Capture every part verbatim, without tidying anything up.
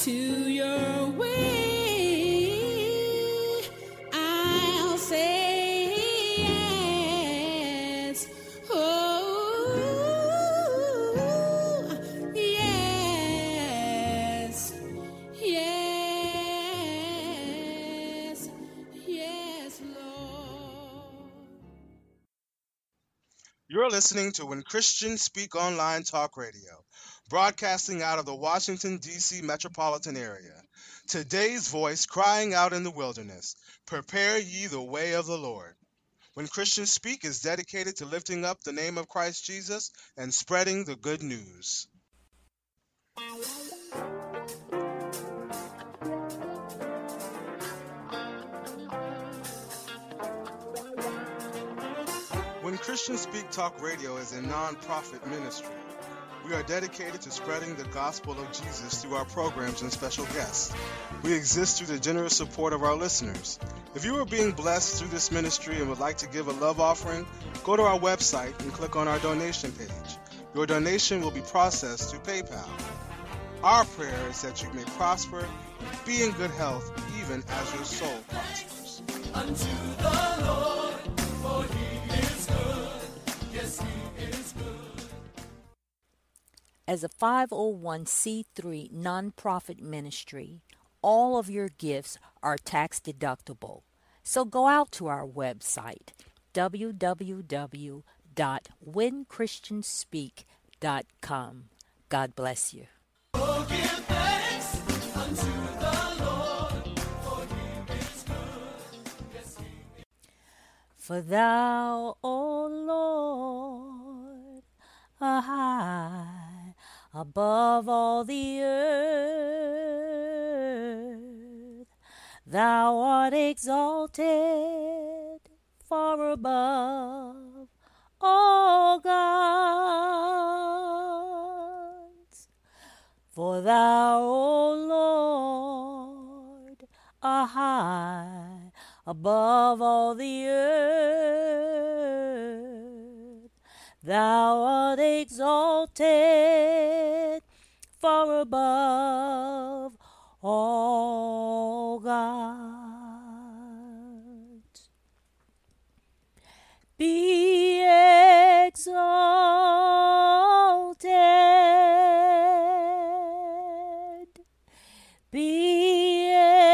to your way. I'll say yes. Oh, yes. Yes. Yes, Lord. You're listening to When Christians Speak Online Talk Radio, broadcasting out of the Washington, D C metropolitan area. Today's voice crying out in the wilderness, prepare ye the way of the Lord. When Christians Speak is dedicated to lifting up the name of Christ Jesus and spreading the good news. When Christians Speak Talk Radio is a non-profit ministry. We are dedicated to spreading the gospel of Jesus through our programs and special guests. We exist through the generous support of our listeners. If you are being blessed through this ministry and would like to give a love offering, go to our website and click on our donation page. Your donation will be processed through PayPal. Our prayer is that you may prosper and be in good health even as your soul prospers. Unto the Lord, for he is good. Yes, he is good. As a five oh one c three nonprofit ministry, all of your gifts are tax deductible. So go out to our website, w w w dot when christians speak dot com. God bless you. Oh, give thanks unto the Lord, for he is good. Yes, he is. For thou, O Lord, are high above all the earth. Thou art exalted far above all gods. For thou, O Lord, are high above all the earth. Thou art exalted far above all gods. Be exalted, be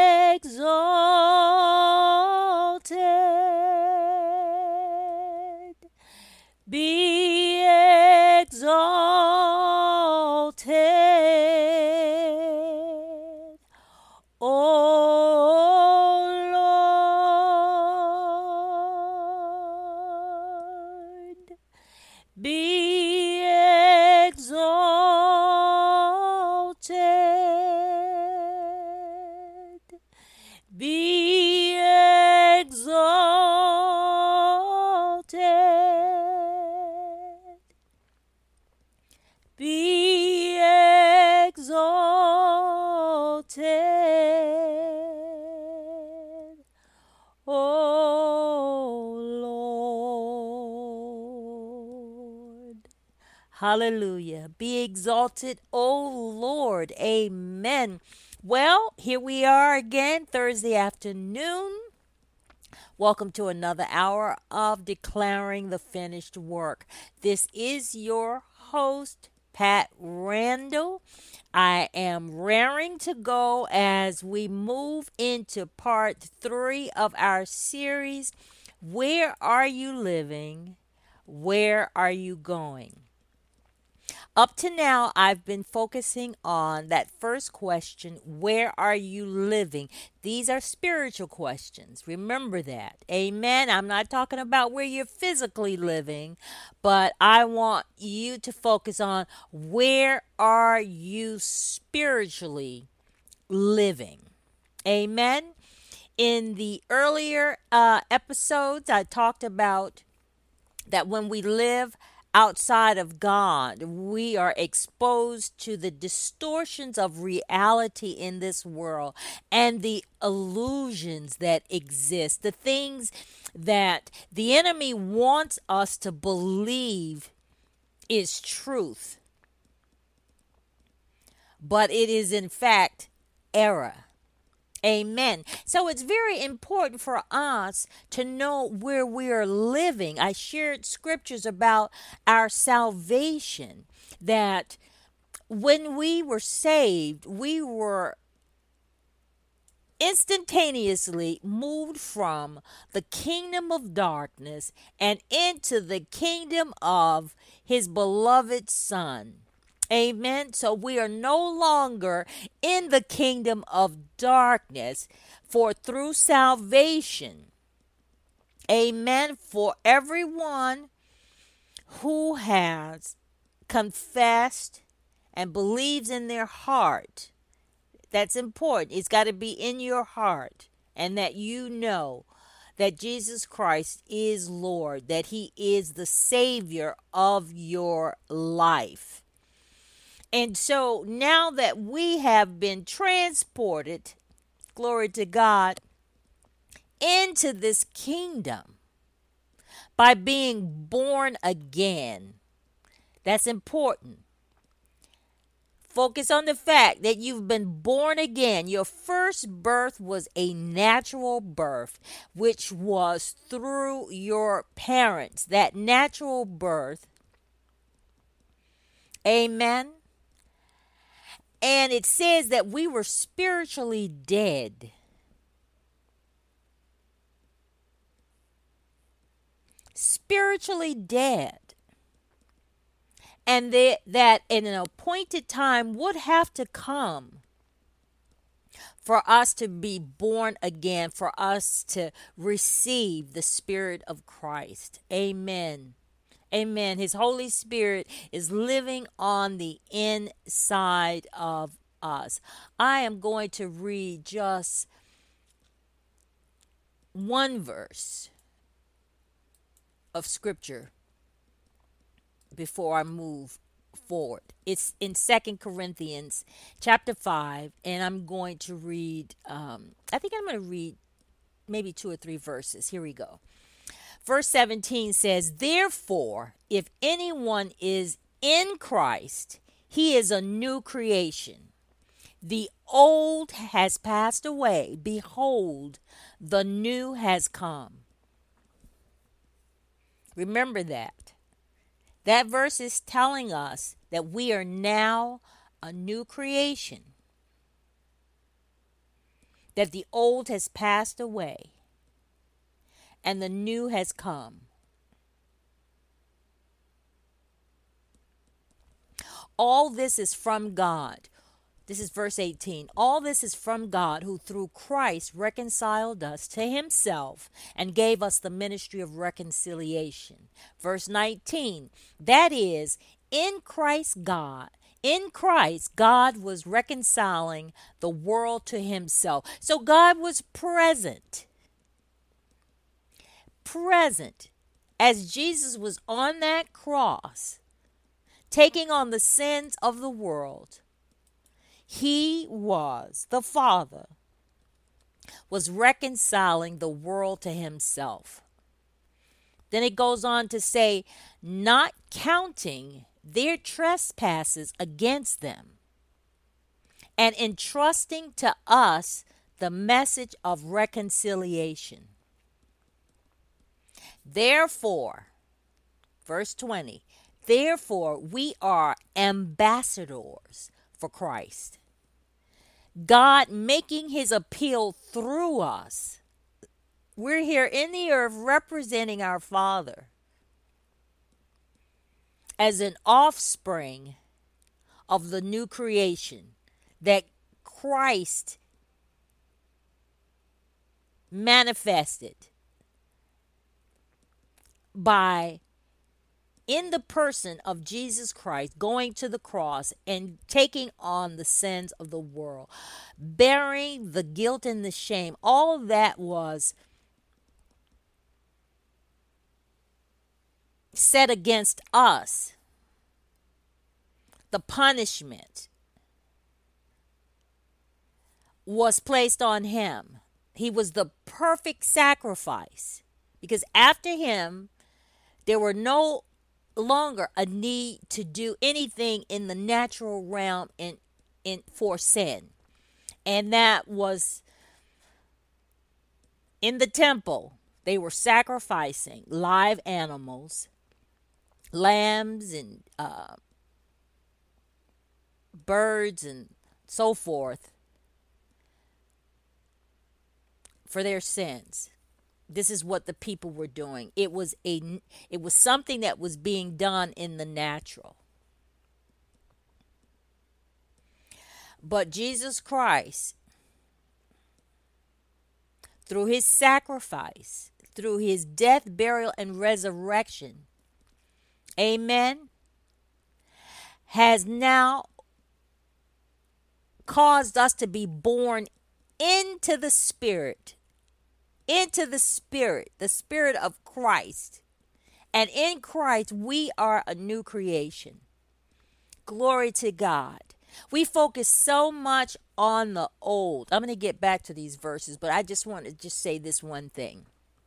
exalted, be exalted, O Lord. Be exalted, be exalted, be exalted, O Lord. Hallelujah. Be exalted, O Lord. Amen. Well, here we are again, Thursday afternoon. Welcome to another hour of Declaring the Finished Work. This is your host, Pat Randall. I am raring to go as we move into part three of our series, Where Are You Living? Where Are You Going? Up to now, I've been focusing on that first question, where are you living? These are spiritual questions. Remember that. Amen. I'm not talking about where you're physically living, but I want you to focus on where are you spiritually living? Amen. In the earlier uh, episodes, I talked about that when we live outside of God, we are exposed to the distortions of reality in this world and the illusions that exist, the things that the enemy wants us to believe is truth. But it is in fact era. Amen. So it's very important for us to know where we are living. I shared scriptures about our salvation, that when we were saved, we were instantaneously moved from the kingdom of darkness and into the kingdom of his beloved Son. Amen. So we are no longer in the kingdom of darkness, for through salvation, amen, for everyone who has confessed and believes in their heart. That's important. It's got to be in your heart, and that you know that Jesus Christ is Lord, that he is the Savior of your life. And so now that we have been transported, glory to God, into this kingdom by being born again, that's important. Focus on the fact that you've been born again. Your first birth was a natural birth, which was through your parents. That natural birth, amen. And it says that we were spiritually dead. Spiritually dead. And that, that in an appointed time would have to come for us to be born again, for us to receive the Spirit of Christ. Amen. Amen. His Holy Spirit is living on the inside of us. I am going to read just one verse of scripture before I move forward. It's in Second Corinthians chapter five, and I'm going to read, um, I think I'm going to read maybe two or three verses. Here we go. Verse seventeen says, "Therefore, if anyone is in Christ, he is a new creation. The old has passed away. Behold, the new has come." Remember that. That verse is telling us that we are now a new creation. That the old has passed away and the new has come. All this is from God. This is verse eighteen. All this is from God, who through Christ reconciled us to himself and gave us the ministry of reconciliation. Verse nineteen. That is, in Christ God, in Christ, God was reconciling the world to himself. So God was present. Present as Jesus was on that cross, taking on the sins of the world. He was, the Father, was reconciling the world to himself. Then it goes on to say, not counting their trespasses against them, and entrusting to us the message of reconciliation. Therefore, verse twenty, therefore we are ambassadors for Christ, God making his appeal through us. We're here in the earth representing our Father as an offspring of the new creation that Christ manifested by, in the person of Jesus Christ, going to the cross and taking on the sins of the world, bearing the guilt and the shame. All that was set against us. The punishment was placed on him. He was the perfect sacrifice, because after him, there were no longer a need to do anything in the natural realm in, in for sin. And that was in the temple. They were sacrificing live animals, lambs and uh, birds and so forth for their sins. This is what the people were doing. It was a it was something that was being done in the natural. But Jesus Christ, through his sacrifice, through his death, burial, and resurrection, amen, has now caused us to be born into the Spirit, into the Spirit, the Spirit of Christ. And in Christ, we are a new creation. Glory to God. We focus so much on the old. I'm going to get back to these verses, but I just want to just say this one thing.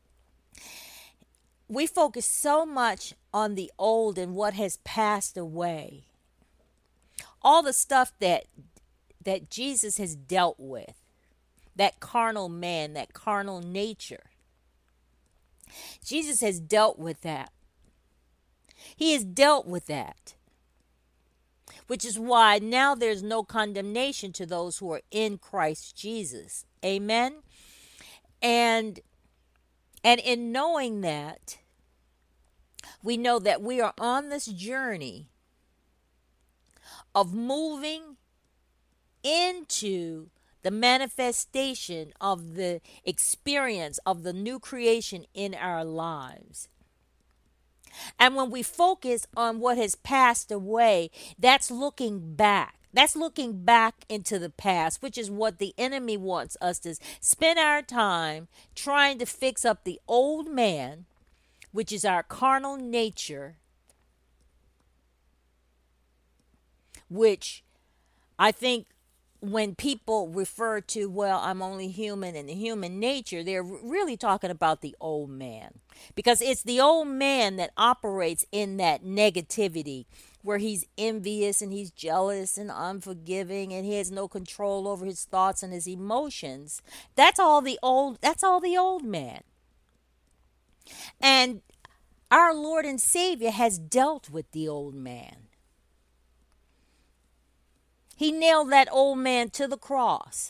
We focus so much on the old and what has passed away. All the stuff that that Jesus has dealt with. That carnal man, that carnal nature. Jesus has dealt with that. He has dealt with that. Which is why now there's no condemnation to those who are in Christ Jesus. Amen. And and in knowing that, we know that we are on this journey of moving into the manifestation of the experience of the new creation in our lives. And when we focus on what has passed away, that's looking back. That's looking back into the past, which is what the enemy wants us to spend our time trying to fix up the old man, which is our carnal nature, which I think when people refer to, well, I'm only human and the human nature, they're really talking about the old man. Because it's the old man that operates in that negativity where he's envious and he's jealous and unforgiving and he has no control over his thoughts and his emotions. That's all the old, that's all the old man. And our Lord and Savior has dealt with the old man. He nailed that old man to the cross.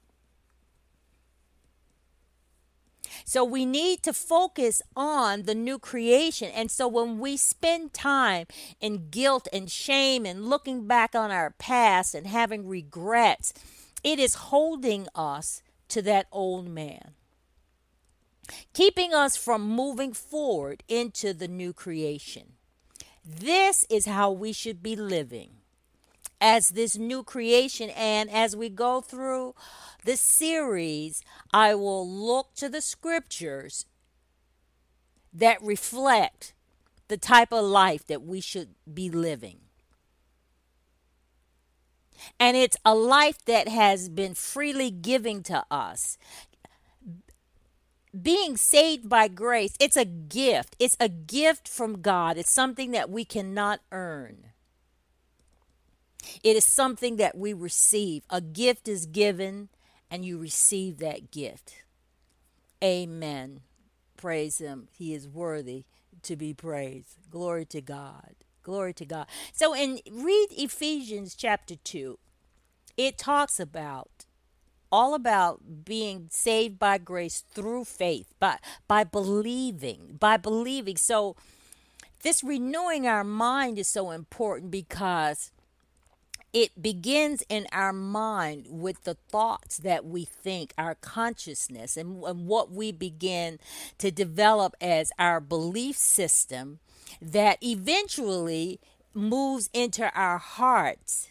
So we need to focus on the new creation. And so when we spend time in guilt and shame and looking back on our past and having regrets, it is holding us to that old man, keeping us from moving forward into the new creation. This is how we should be living as this new creation. And as we go through this series, I will look to the scriptures that reflect the type of life that we should be living. And it's a life that has been freely given to us. Being saved by grace, it's a gift. It's a gift from God. It's something that we cannot earn. It is something that we receive. A gift is given and you receive that gift. Amen. Praise him. He is worthy to be praised. Glory to God. Glory to God. So in read Ephesians chapter two, it talks about all about being saved by grace through faith, by by believing, by believing. So this renewing our mind is so important because it begins in our mind with the thoughts that we think, our consciousness, and, and what we begin to develop as our belief system that eventually moves into our hearts.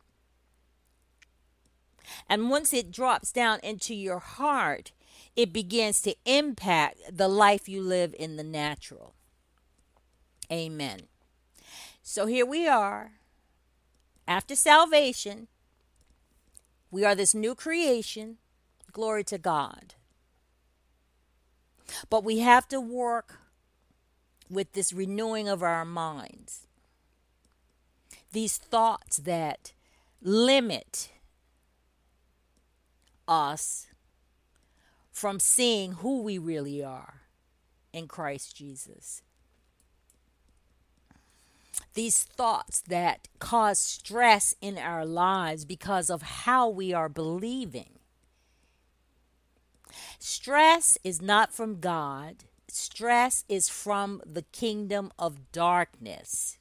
And once it drops down into your heart, it begins to impact the life you live in the natural. Amen. So here we are. After salvation, we are this new creation. Glory to God. But we have to work with this renewing of our minds. These thoughts that limit us from seeing who we really are in Christ Jesus. These thoughts that cause stress in our lives because of how we are believing. Stress is not from God. Stress is from the kingdom of darkness.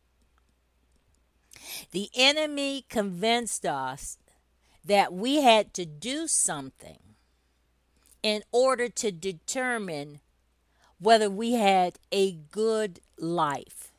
The enemy convinced us that we had to do something in order to determine whether we had a good life.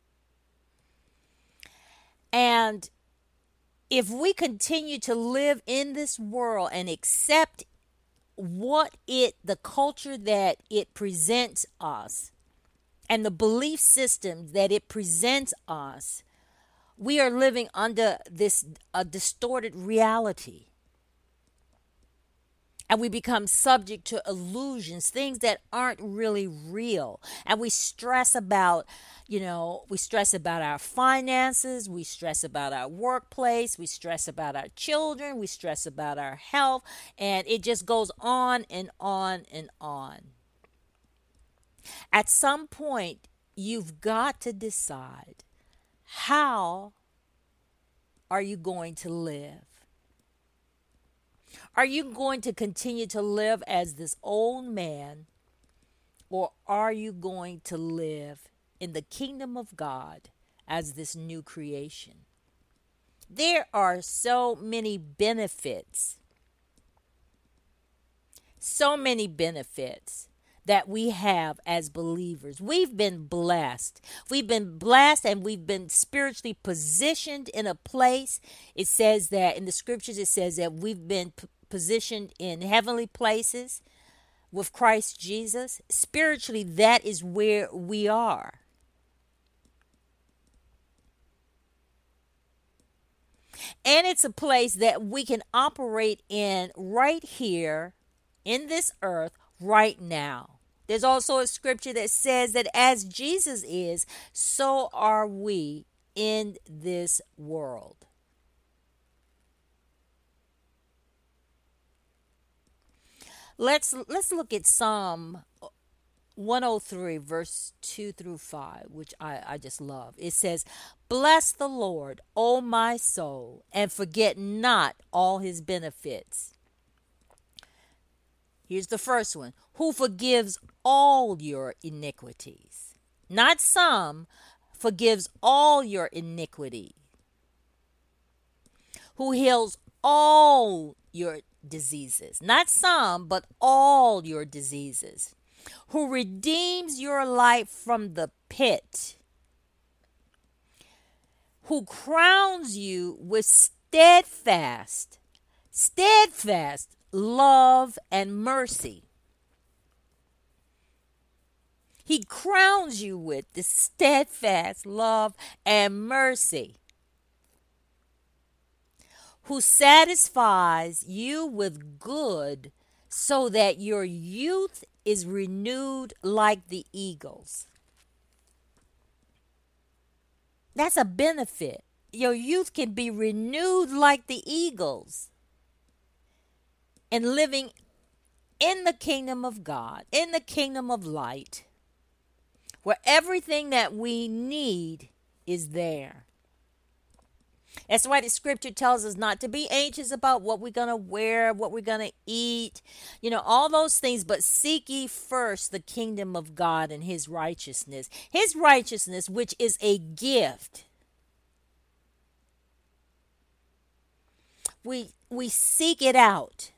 And if we continue to live in this world and accept what it, the culture that it presents us, and the belief systems that it presents us, we are living under this a distorted reality. And we become subject to illusions, things that aren't really real. And we stress about, you know, we stress about our finances, we stress about our workplace, we stress about our children, we stress about our health, and it just goes on and on and on. At some point, you've got to decide, how are you going to live? Are you going to continue to live as this old man, or are you going to live in the kingdom of God as this new creation? There are so many benefits, so many benefits that we have as believers. We've been blessed. We've been blessed and we've been spiritually positioned in a place. It says that in the scriptures, it says that we've been p- positioned in heavenly places with Christ Jesus. Spiritually, that is where we are. And it's a place that we can operate in right here in this earth right now. There's also a scripture that says that as Jesus is, so are we in this world. Let's let's look at Psalm one oh three, verse two through five, which I, I just love. It says, "Bless the Lord, O my soul, and forget not all his benefits." Here's the first one. Who forgives all your iniquities. Not some, forgives all your iniquity. Who heals all your diseases. Not some, but all your diseases. Who redeems your life from the pit. Who crowns you with steadfast, steadfast love and mercy. He crowns you with the steadfast love and mercy. Who satisfies you with good so that your youth is renewed like the eagles. That's a benefit. Your youth can be renewed like the eagles. And living in the kingdom of God, in the kingdom of light, where everything that we need is there. That's why the scripture tells us not to be anxious about what we're going to wear, what we're going to eat, you know, all those things, but seek ye first the kingdom of God and his righteousness. His righteousness, which is a gift. We we seek it out.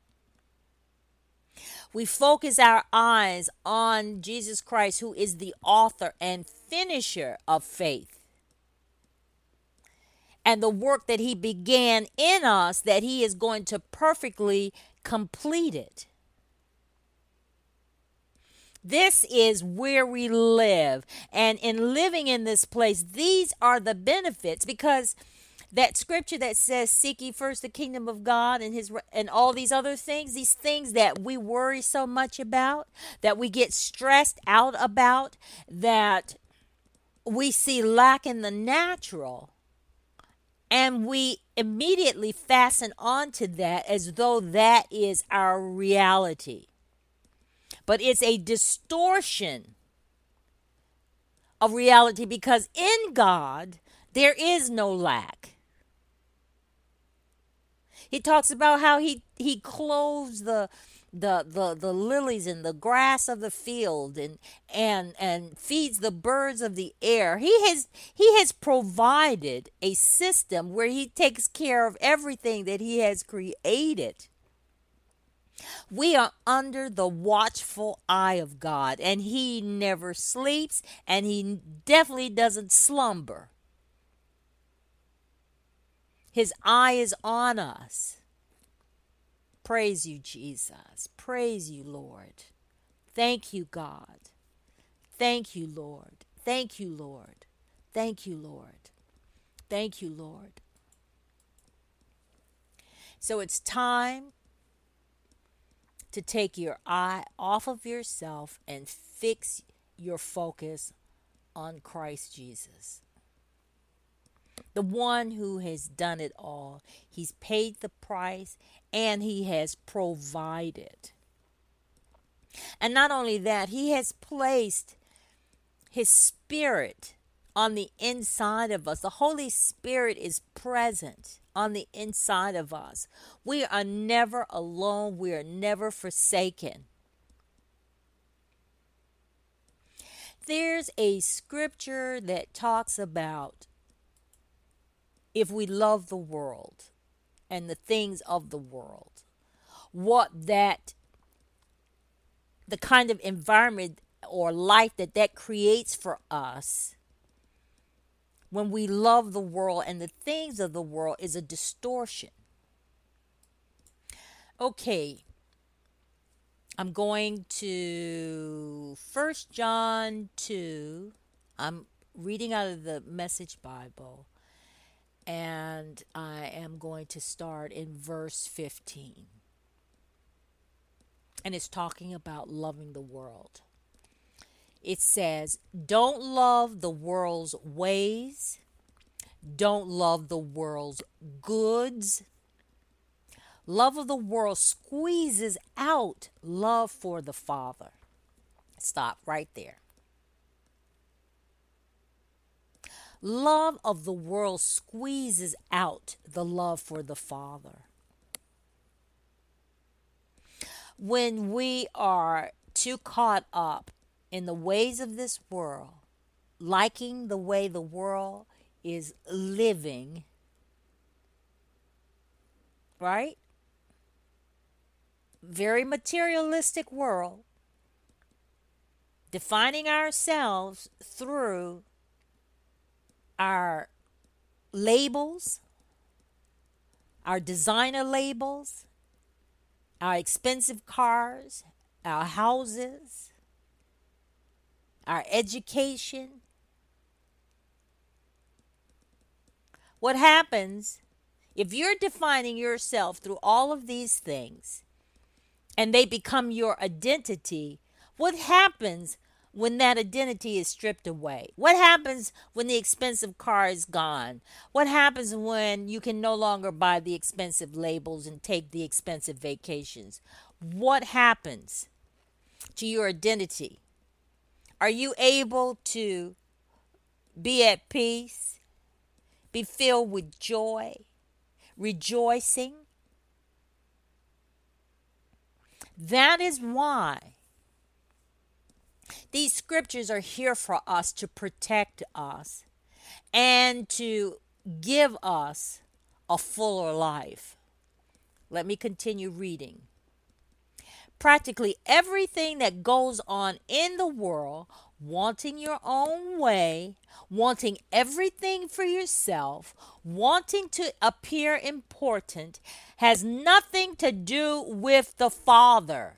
We focus our eyes on Jesus Christ, who is the author and finisher of faith. And the work that he began in us, that he is going to perfectly complete it. This is where we live. And in living in this place, these are the benefits, because that scripture that says, seek ye first the kingdom of God and his and all these other things, these things that we worry so much about, that we get stressed out about, that we see lack in the natural, And we immediately fasten onto that as though that is our reality. But it's a distortion of reality, because in God there is no lack. He talks about how he, he clothes the the the the lilies and the grass of the field, and and and feeds the birds of the air. He has he has provided a system where he takes care of everything that he has created. We are under the watchful eye of God, and he never sleeps, and he definitely doesn't slumber. His eye is on us. Praise you, Jesus. Praise you, Lord. Thank you, God. Thank you, Lord. Thank you, Lord. Thank you, Lord. Thank you, Lord. So it's time to take your eye off of yourself and fix your focus on Christ Jesus, the one who has done it all. He's paid the price, and he has provided. And not only that, he has placed his spirit on the inside of us. The Holy Spirit is present on the inside of us. We are never alone. We are never forsaken. There's a scripture that talks about if we love the world and the things of the world, what that, the kind of environment or life that that creates for us when we love the world and the things of the world is a distortion. Okay, I'm going to First John two. I'm reading out of the Message Bible, and I am going to start in verse fifteen. And it's talking about loving the world. It says, don't love the world's ways. Don't love the world's goods. Love of the world squeezes out love for the Father. Stop right there. Love of the world squeezes out the love for the Father. When we are too caught up in the ways of this world, liking the way the world is living, right? Very materialistic world, defining ourselves through our labels, our designer labels, our expensive cars, our houses, our education. What happens if you're defining yourself through all of these things and they become your identity? What happens when that identity is stripped away? What happens when the expensive car is gone? What happens when you can no longer buy the expensive labels and take the expensive vacations? What happens to your identity? Are you able to be at peace, be filled with joy, rejoicing? That is why these scriptures are here for us, to protect us and to give us a fuller life. Let me continue reading. Practically everything that goes on in the world, wanting your own way, wanting everything for yourself, wanting to appear important, has nothing to do with the Father.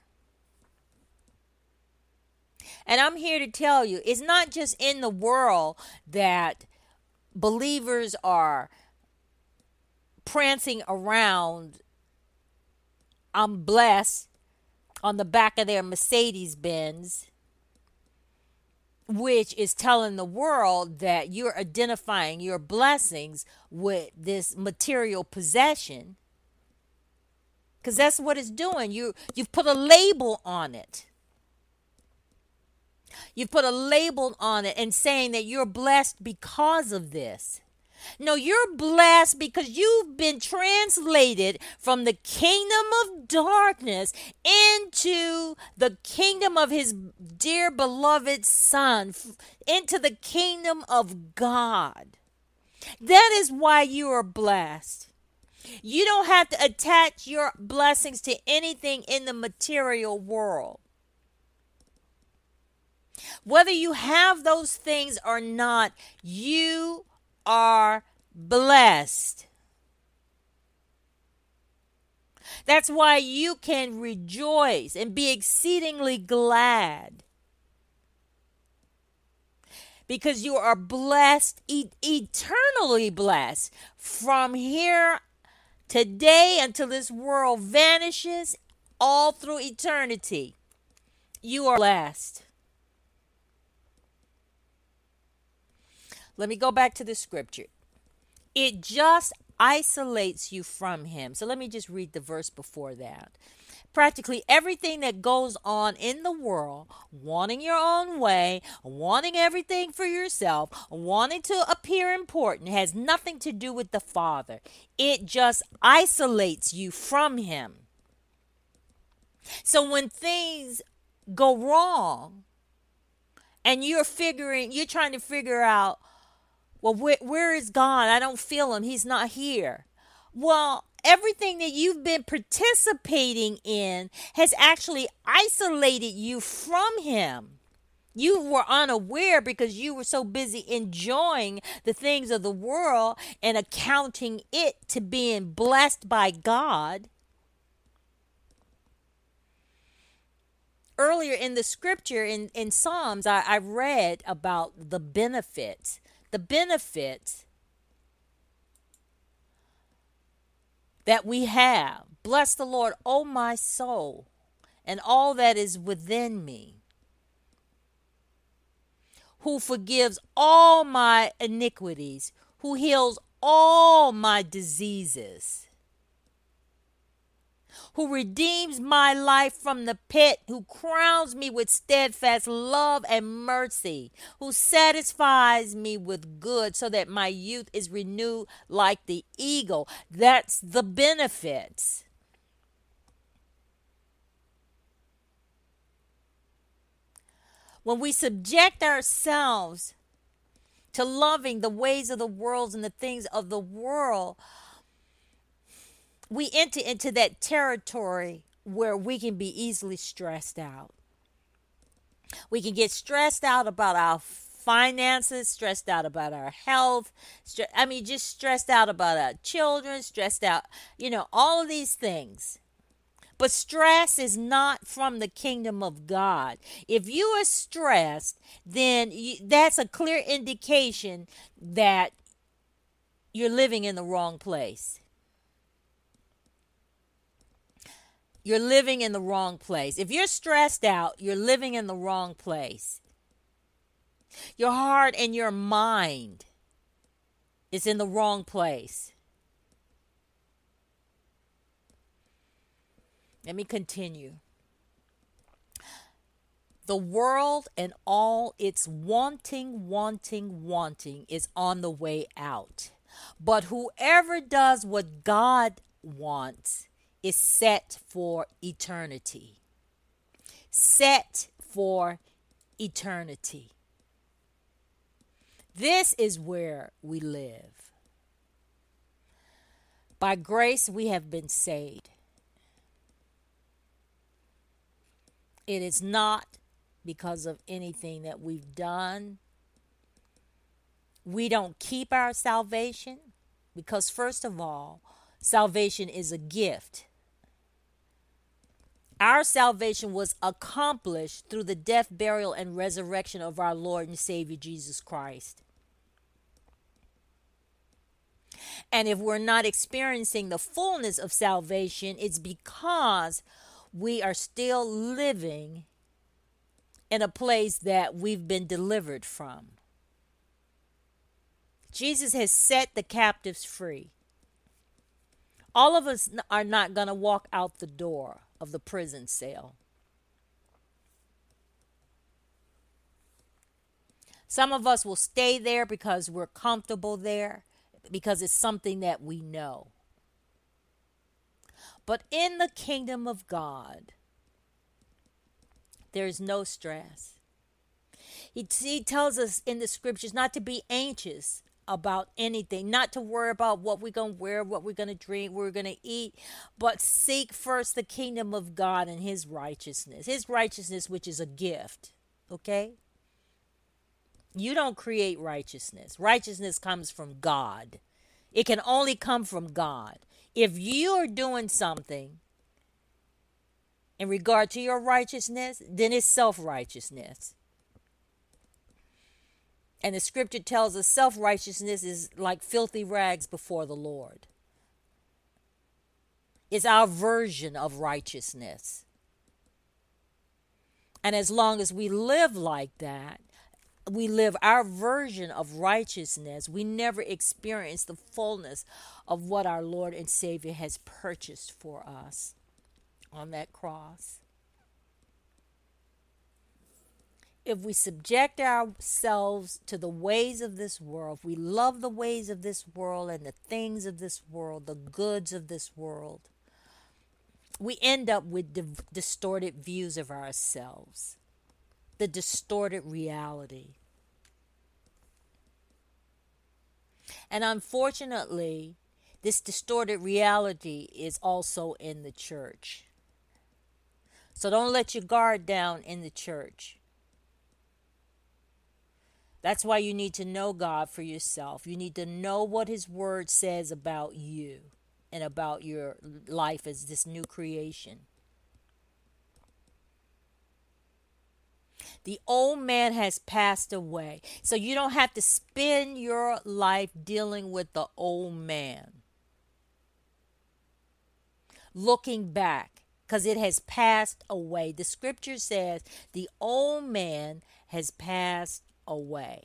And I'm here to tell you, it's not just in the world that believers are prancing around, I'm blessed, on the back of their Mercedes Benz, which is telling the world that you're identifying your blessings with this material possession, because that's what it's doing. You you've put a label on it. You've put a label on it and saying that you're blessed because of this. No, you're blessed because you've been translated from the kingdom of darkness into the kingdom of his dear beloved son, f- into the kingdom of God. That is why you are blessed. You don't have to attach your blessings to anything in the material world. Whether you have those things or not, you are blessed. That's why you can rejoice and be exceedingly glad, because you are blessed, e- eternally blessed, from here today until this world vanishes, all through eternity. You are blessed. Let me go back to the scripture. It just isolates you from him. So let me just read the verse before that. Practically everything that goes on in the world, wanting your own way, wanting everything for yourself, wanting to appear important, has nothing to do with the Father. It just isolates you from him. So when things go wrong and you're figuring, you're trying to figure out, well, where, where is God? I don't feel him. He's not here. Well, everything that you've been participating in has actually isolated you from him. You were unaware because you were so busy enjoying the things of the world and accounting it to being blessed by God. Earlier in the scripture, in, in Psalms, I, I read about the benefits. The benefits that we have. Bless the Lord, O my soul, and all that is within me, who forgives all my iniquities, who heals all my diseases, who redeems my life from the pit, who crowns me with steadfast love and mercy, who satisfies me with good so that my youth is renewed like the eagle. That's the benefits. When we subject ourselves to loving the ways of the world and the things of the world, we enter into that territory where we can be easily stressed out. We can get stressed out about our finances, stressed out about our health. Stre- I mean, just stressed out about our children, stressed out, you know, all of these things. But stress is not from the kingdom of God. If you are stressed, then you, that's a clear indication that you're living in the wrong place. You're living in the wrong place. If you're stressed out, you're living in the wrong place. Your heart and your mind is in the wrong place. Let me continue. The world and all its wanting, wanting, wanting is on the way out. But whoever does what God wants is set for eternity. Set for eternity. This is where we live. By grace we have been saved. It is not because of anything that we've done. We don't keep our salvation because, first of all, salvation is a gift. Our salvation was accomplished through the death, burial, and resurrection of our Lord and Savior Jesus Christ. And if we're not experiencing the fullness of salvation, it's because we are still living in a place that we've been delivered from. Jesus has set the captives free. All of us are not going to walk out the door of the prison cell. Some of us will stay there because we're comfortable there, because it's something that we know. But in the kingdom of God, there is no stress. He, he tells us in the scriptures not to be anxious about anything, not to worry about what we're going to wear, what we're going to drink, what we're going to eat, but seek first the kingdom of God and his righteousness. His righteousness, which is a gift, okay? You don't create righteousness. Righteousness comes from God. It can only come from God. If you are doing something in regard to your righteousness, then it's self-righteousness. And the scripture tells us self-righteousness is like filthy rags before the Lord. It's our version of righteousness. And as long as we live like that, we live our version of righteousness, we never experience the fullness of what our Lord and Savior has purchased for us on that cross. If we subject ourselves to the ways of this world, if we love the ways of this world and the things of this world, the goods of this world, we end up with di- distorted views of ourselves, the distorted reality. And unfortunately, this distorted reality is also in the church. So don't let your guard down in the church. That's why you need to know God for yourself. You need to know what his word says about you and about your life as this new creation. The old man has passed away. So you don't have to spend your life dealing with the old man. Looking back, because it has passed away. The scripture says the old man has passed away.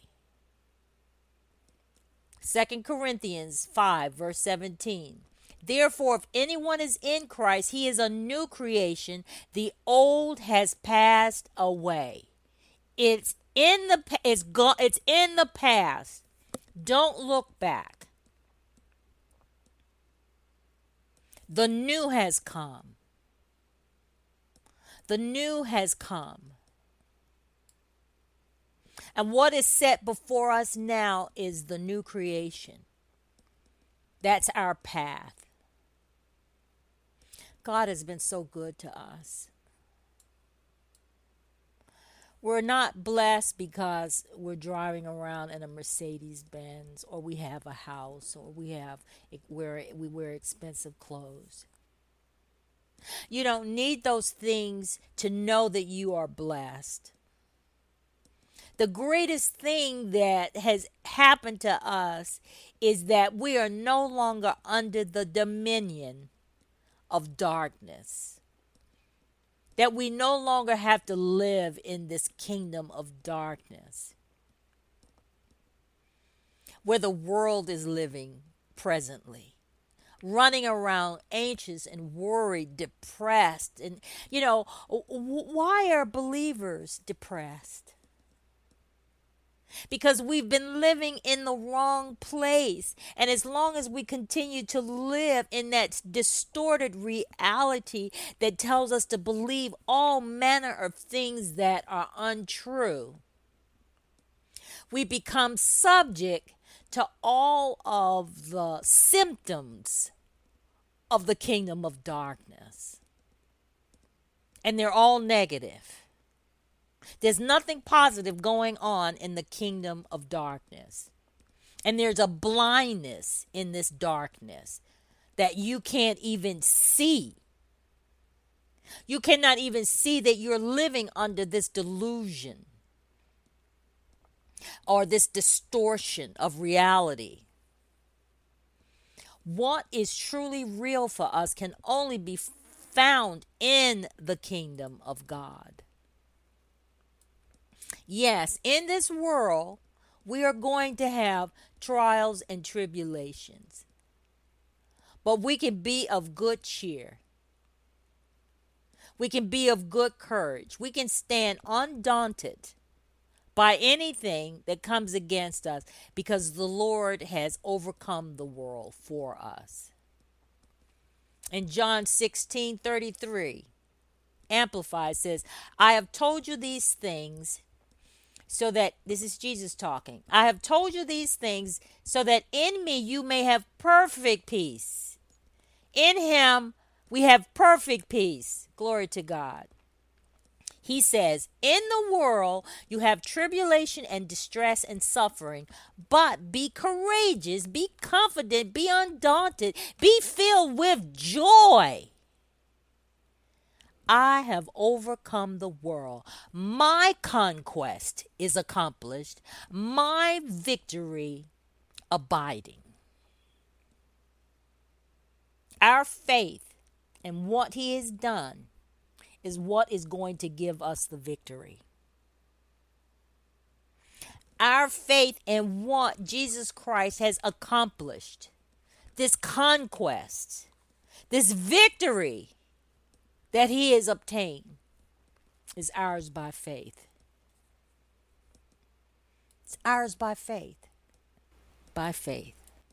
Second Corinthians five, verse seventeen. Therefore, if anyone is in Christ, he is a new creation. The old has passed away. It's in the it's go, it's in the past. Don't look back. The new has come. The new has come. And what is set before us now is the new creation. That's our path. God has been so good to us. We're not blessed because we're driving around in a Mercedes Benz, or we have a house, or we have wear we wear expensive clothes. You don't need those things to know that you are blessed. The greatest thing that has happened to us is that we are no longer under the dominion of darkness. That we no longer have to live in this kingdom of darkness where the world is living presently, running around anxious and worried, depressed. And, you know, why are believers depressed? Because we've been living in the wrong place. And as long as we continue to live in that distorted reality that tells us to believe all manner of things that are untrue, we become subject to all of the symptoms of the kingdom of darkness. And they're all negative. There's nothing positive going on in the kingdom of darkness. And there's a blindness in this darkness that you can't even see. You cannot even see that you're living under this delusion or this distortion of reality. What is truly real for us can only be found in the kingdom of God. Yes, in this world, we are going to have trials and tribulations, but we can be of good cheer. We can be of good courage. We can stand undaunted by anything that comes against us because the Lord has overcome the world for us. In John sixteen thirty-three, Amplified says, I have told you these things so that, this is Jesus talking, I have told you these things so that in me you may have perfect peace. In him we have perfect peace. Glory to God. He says, in the world you have tribulation and distress and suffering, but be courageous, be confident, be undaunted, be filled with joy. I have overcome the world. My conquest is accomplished, my victory abiding. Our faith in what he has done is what is going to give us the victory. Our faith in what Jesus Christ has accomplished, this conquest, this victory that he has obtained, is ours by faith. It's ours by faith. By faith.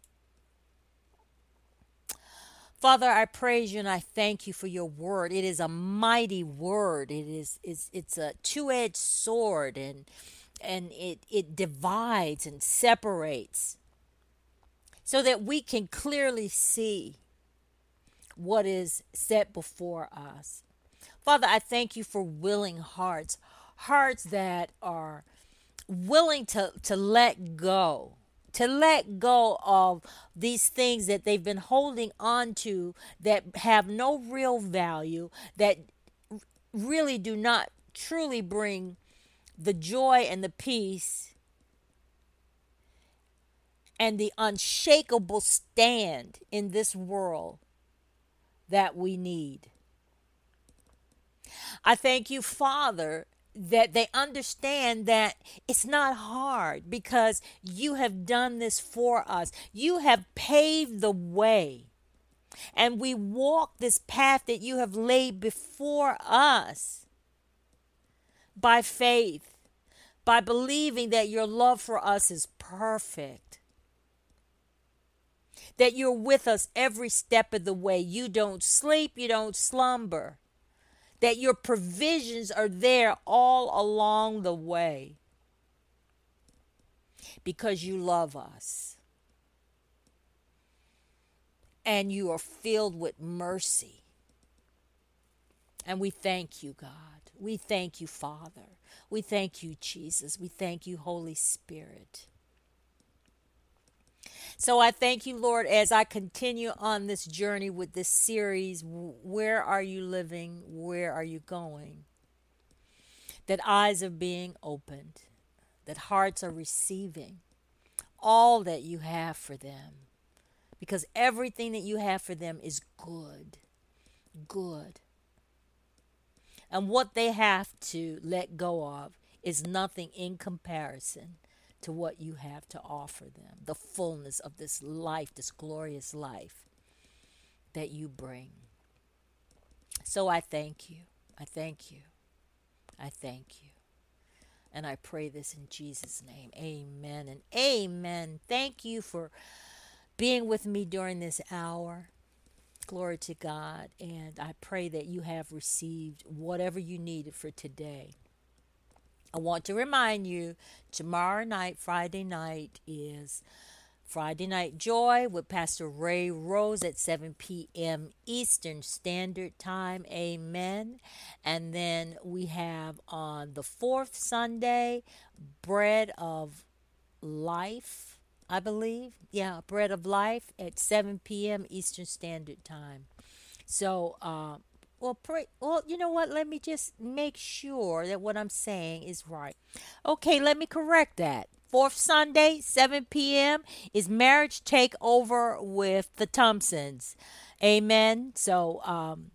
Father, I praise you and I thank you for your word. It is a mighty word. It is it's, it's a two-edged sword, and and it, it divides and separates so that we can clearly see what is set before us. Father, I thank you for willing hearts, hearts that are willing to, to let go. To let go of these things that they've been holding on to that have no real value, that really do not truly bring the joy and the peace and the unshakable stand in this world that we need. I thank you, Father, that they understand that it's not hard because you have done this for us. You have paved the way, and we walk this path that you have laid before us by faith, by believing that your love for us is perfect, that you're with us every step of the way. You don't sleep, you don't slumber, that your provisions are there all along the way because you love us and you are filled with mercy. And we thank you, God. We thank you, Father. We thank you, Jesus. We thank you, Holy Spirit. So I thank you, Lord, as I continue on this journey with this series, Where Are You Living? Where Are You Going? That eyes are being opened, that hearts are receiving all that you have for them, because everything that you have for them is good, good. And what they have to let go of is nothing in comparison to what you have to offer them, the fullness of this life, this glorious life that you bring. So I thank you. I thank you. I thank you. And I pray this in Jesus' name. Amen and amen. Thank you for being with me during this hour. Glory to God. And I pray that you have received whatever you needed for today. I want to remind you, tomorrow night, Friday night, is Friday Night Joy with Pastor Ray Rose at seven p.m. Eastern Standard Time. Amen. And then we have on the fourth Sunday, Bread of Life, I believe. Yeah, Bread of Life at seven p.m. Eastern Standard Time. So, uh, Well, pray, well, you know what? Let me just make sure that what I'm saying is right. Okay, let me correct that. Fourth Sunday, seven p.m. is Marriage Takeover with the Thompsons. Amen. So, um,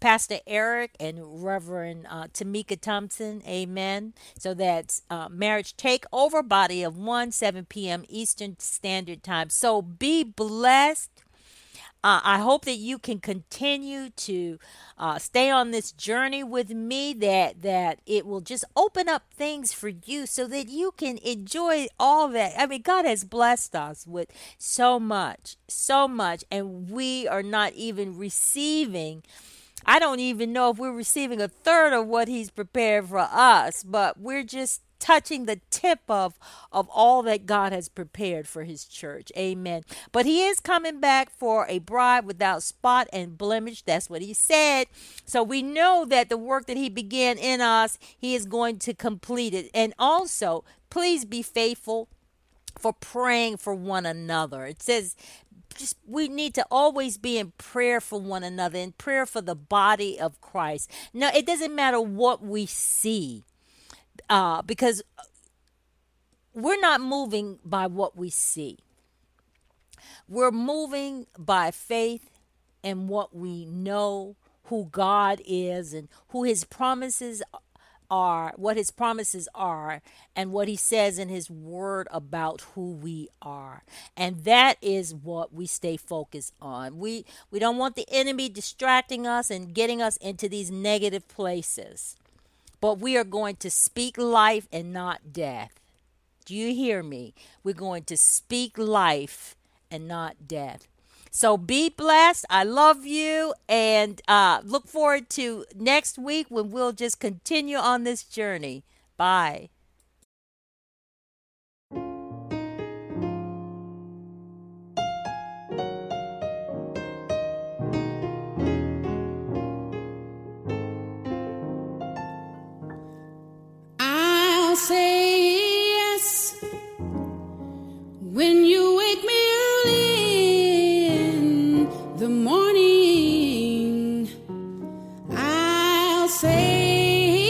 Pastor Eric and Reverend uh, Tamika Thompson. Amen. So that's uh, Marriage Takeover, Body of One, seven p.m. Eastern Standard Time. So be blessed. Uh, I hope that you can continue to uh, stay on this journey with me, that that it will just open up things for you so that you can enjoy all that. I mean, God has blessed us with so much, so much, and we are not even receiving. I don't even know if we're receiving a third of what he's prepared for us, but we're just touching the tip of of all that God has prepared for his church. Amen. But he is coming back for a bride without spot and blemish. That's what he said. So we know that the work that he began in us, he is going to complete it. And also, please be faithful for praying for one another. It says just we need to always be in prayer for one another, in prayer for the body of Christ. Now, it doesn't matter what we see. Uh, because we're not moving by what we see. We're moving by faith and what we know, who God is and who his promises are, what his promises are, and what he says in his word about who we are. And that is what we stay focused on. We, we don't want the enemy distracting us and getting us into these negative places. But we are going to speak life and not death. Do you hear me? We're going to speak life and not death. So be blessed. I love you. And uh, look forward to next week when we'll just continue on this journey. Bye. I'll say yes when you wake me early in the morning. I'll say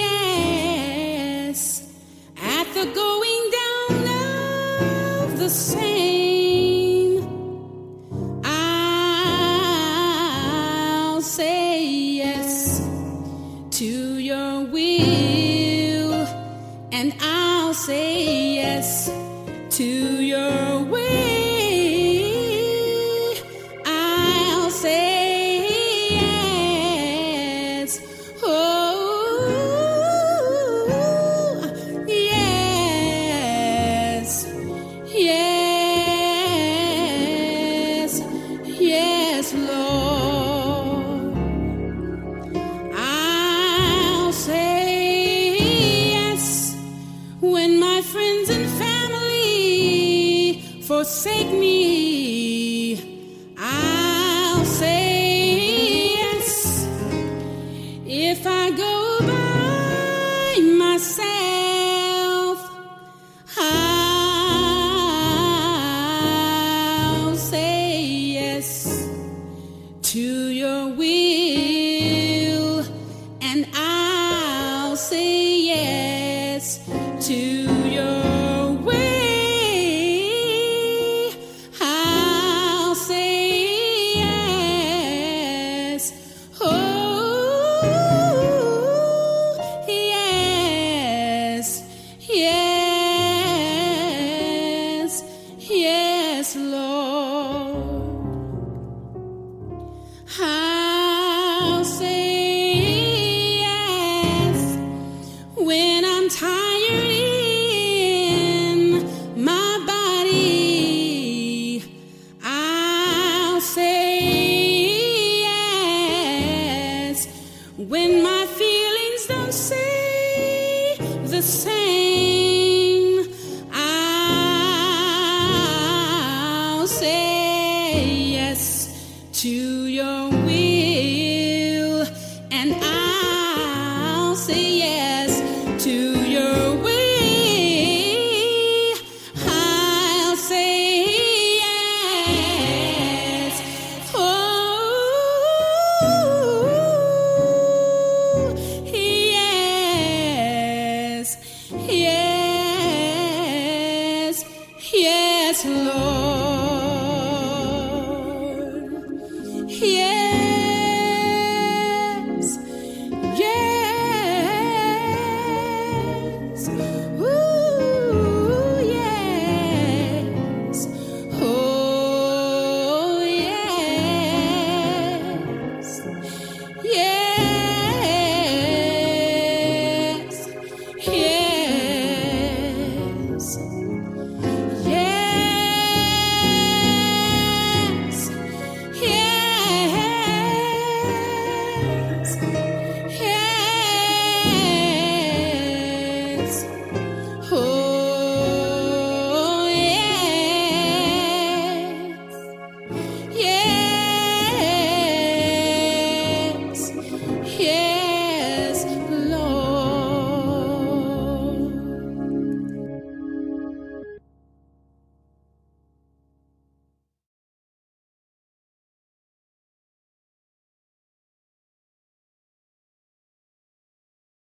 yes at the going down of the same. I'll say yes to your will, and I'll say yes to your way. I'll say yes. Oh, yes. Yes. Yes, Lord. I'll say yes when my friends and family forsake me. I'll say yes if I go by myself. I'll say yes to your will, and I'll say yes to your way. I'll say yes. Oh, yes. Yes. Yes, Lord. I'll say yes when I'm tired in my body. I'll say yes when